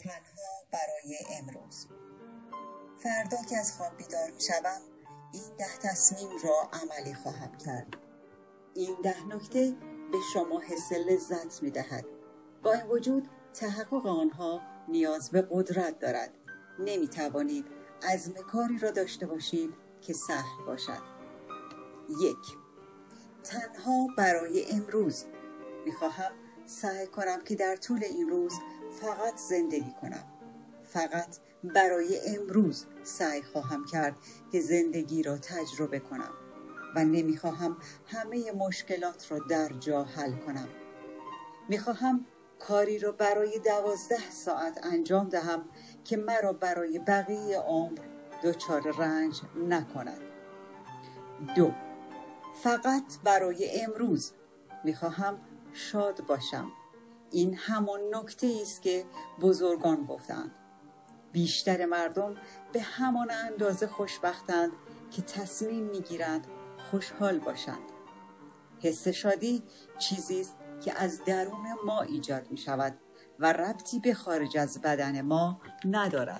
تنها برای امروز. فردا که از خواب بیدار می شوم این 10 تصمیم را عملی خواهم کرد. این 10 نکته به شما حس لذت می دهد. با این وجود تحقق آنها نیاز به قدرت دارد. نمی توانید عزم کاری را داشته باشید که سهل باشد. 1. تنها برای امروز. می خواهم سعی کنم که در طول این روز فقط زندگی کنم. فقط برای امروز سعی خواهم کرد که زندگی را تجربه کنم و نمیخواهم همه مشکلات را در جا حل کنم. میخواهم کاری را برای 12 ساعت انجام دهم که مرا برای بقیه عمر دچار رنج نکند. 2. فقط برای امروز. میخواهم شاد باشم. این همان نکته است که بزرگان گفتند. بیشتر مردم به همان اندازه خوشبختند که تصمیم میگیرند خوشحال باشند. حس شادی چیزی است که از درون ما ایجاد می شود و ربطی به خارج از بدن ما ندارد.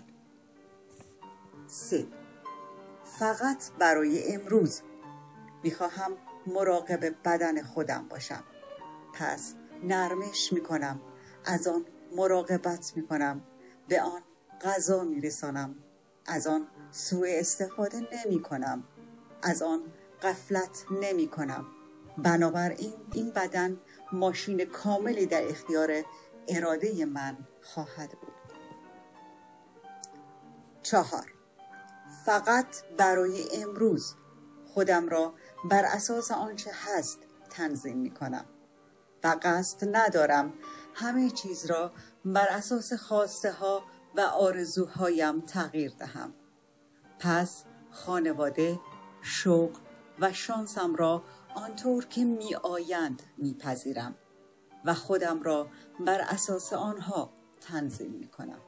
3. فقط برای امروز. میخواهم مراقب بدن خودم باشم. پس نرمش میکنم، از آن مراقبت میکنم، به آن غذا میرسانم، از آن سوء استفاده نمی کنم، از آن غفلت نمی کنم. بنابراین این بدن ماشین کاملی در اختیار اراده من خواهد بود. 4. فقط برای امروز. خودم را بر اساس آنچه هست تنظیم می کنم و قصد ندارم همه چیز را بر اساس خواسته ها و آرزوهایم تغییر دهم. پس خانواده، شغل و شانسم را آنطور که می آیند می پذیرم و خودم را بر اساس آنها تنظیم می کنم.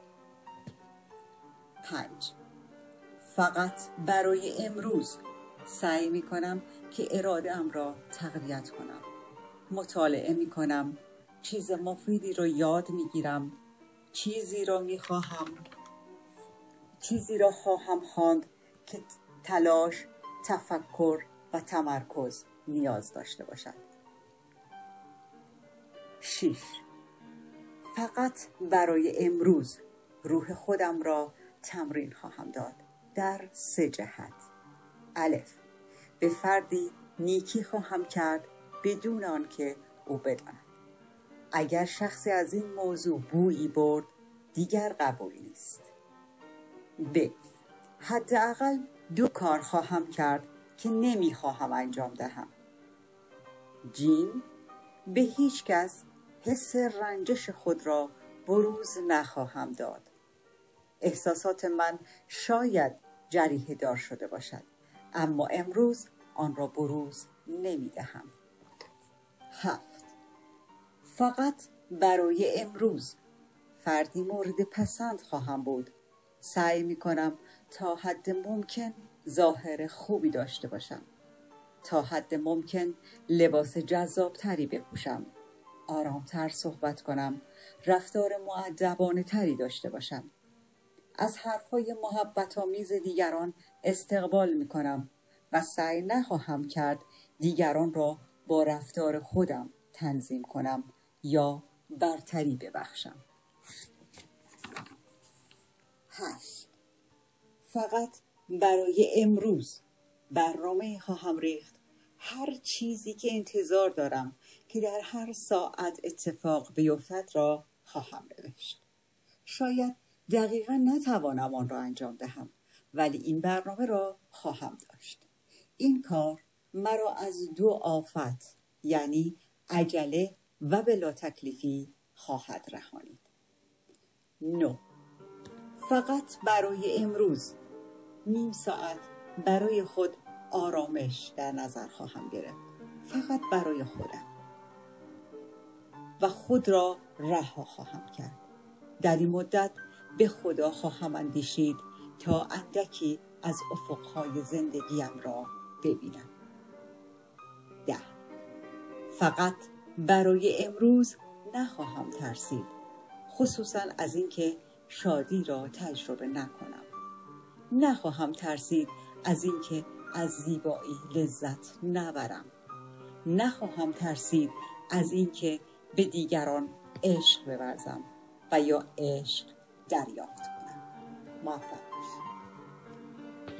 5. فقط برای امروز. سعی می کنم که اراده‌ام را تقویت کنم. مطالعه می کنم. چیز مفیدی را یاد می گیرم. چیزی را خواهم خواند که تلاش، تفکر و تمرکز نیاز داشته باشد. 6. فقط برای امروز. روح خودم را تمرین خواهم داد در 3 جهت. الف، به فردی نیکی خواهم کرد بدون آنکه او بداند. اگر شخصی از این موضوع بویی برد دیگر قبول نیست. ب، حداقل 2 کار خواهم کرد که نمیخواهم انجام دهم. جیم، به هیچ کس حس رنجش خود را بروز نخواهم داد. احساسات من شاید جریحه دار شده باشد، اما امروز آن را بروز نمیدهم. 7. فقط برای امروز. فردی مورد پسند خواهم بود. سعی می کنم تا حد ممکن ظاهر خوبی داشته باشم. تا حد ممکن لباس جذابتری بپوشم. آرامتر صحبت کنم. رفتار مؤدبانه تری داشته باشم. از حرفهای محبت‌آمیز دیگران استقبال می کنم و سعی نخواهم کرد دیگران را با رفتار خودم تنظیم کنم یا برتری ببخشم. 8. فقط برای امروز. برنامه خواهم ریخت هر چیزی که انتظار دارم که در هر ساعت اتفاق بیفتد را خواهم نوشت. شاید دقیقا نتوانم آن را انجام دهم، ولی این برنامه را خواهم داشت. این کار مرا از 2 آفت، یعنی عجله و بلا تکلیفی خواهد رهانید. 9. فقط برای امروز. نیم ساعت برای خود آرامش در نظر خواهم گرفت. فقط برای خودم. و خود را رها خواهم کرد. در این مدت به خدا خواهم اندیشید تا اندکی از افقهای زندگیم را ببینم. 10. فقط برای امروز نخواهم ترسید. خصوصا از اینکه شادی را تجربه نکنم. نخواهم ترسید از اینکه از زیبایی لذت نبرم. نخواهم ترسید از اینکه به دیگران عشق بورزم و یا عشق دریافت کنم. موفق باشید.